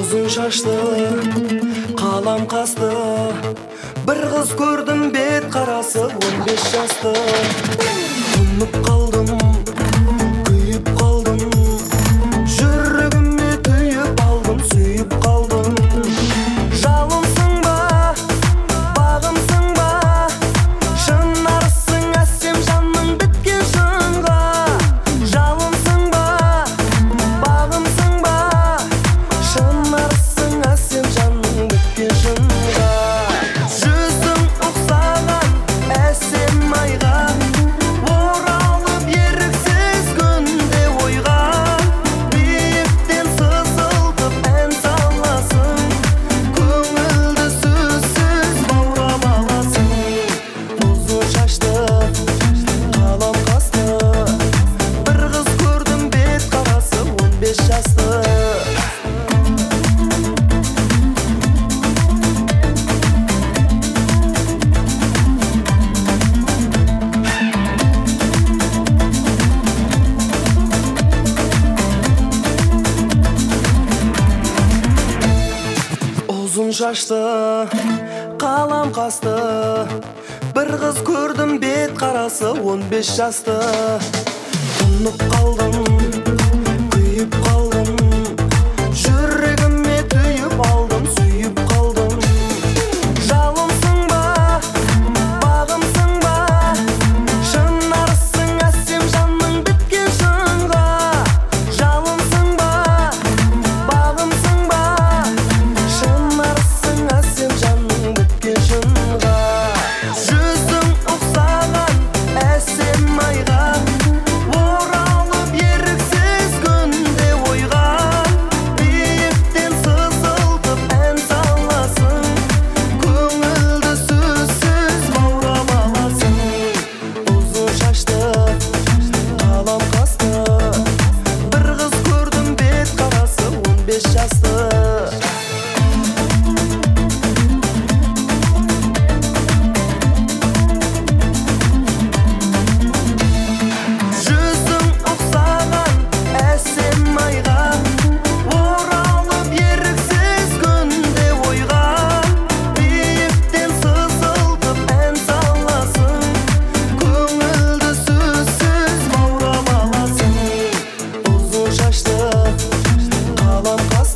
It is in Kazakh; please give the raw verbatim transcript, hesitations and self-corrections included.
Uzun şaşlı, kalam kastı, bir kız gördüm bet karası on beş yaşlı. Tunup kaldım, kuyup kaldım, жүрегіме tüyüp aldım, süyüp kaldım. Жалымсың ба, бағымсың ба, шынарсың әсем жанның біткен шыңға. Жалымсың ба, бағымсың ба, шынарсың әсем жанның біткен шыңға. Жүзің ұқсаған әсем айға, оралып еріксіз күнде ойға. Биіктен сызылтып ән саласың, көңілді сөзсіз баурап аласың. Uzun şaşlı, қалам қасты, bir kız gördüm bet karası on beş yaşlı. Uzun şaşlı, kalam kastı, bir kız gördüm bet karası on beş yaşlı. Tunup kaldım, kuyup kaldım, жүрегіме tüyüp aldım, süyüp kaldım. Жалымсың ба, бағымсың ба, шынарсың әсем жанның біткен шыңға. Жалымсың ба, бағымсың ба, шынарсың әсем жанның біткен шыңға. Жүзің ұқсаған әсем айға, оралып еріксіз күнде ойға. Биіктен сызылтып ән саласың, көңілді сөзсіз баурап аласың. Uzun şaşlı, қалам қасты, bir kız gördüm bet karası on beş yaşlı. Жүзің ұқсаған әсем айға, оралып еріксіз күнде ойға. Биіктен сызылтып ән саласың, көңілді сөзсіз баурап аласың. Uzun şaşlı, қалам қасты, bir kız gördüm bet karası on beş yaşlı. Жүзің ұқсаған әсем айға, оралып еріксіз күнде ойға. Биіктен сызылтып ән саласың, көңілді сөзсіз баурап аласың. Uzun şaşlı, қалам қасты, bir kız gördüm bet karası on beş yaşlı.